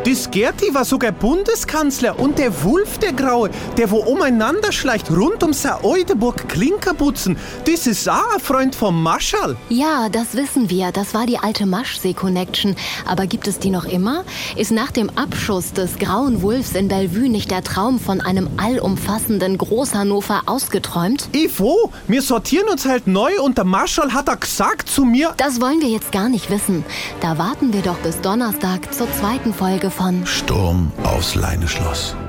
Das Gerti war sogar Bundeskanzler und der Wulf, der Graue, der wo umeinander schleicht rund um St. Eudeburg Klinkerputzen, das ist auch ein Freund vom Marschall. Ja, das wissen wir. Das war die alte Maschsee-Connection. Aber gibt es die noch immer? Ist nach dem Abschuss des Grauen Wulfs in Bellevue nicht der Traum von einem allumfassenden Großhannover ausgeträumt? Ivo, wir sortieren uns halt neu und der Marschall hat gesagt zu mir... Das wollen wir jetzt gar nicht wissen. Da warten wir doch bis Donnerstag zur zweiten Folge von Sturm aufs Leineschloss.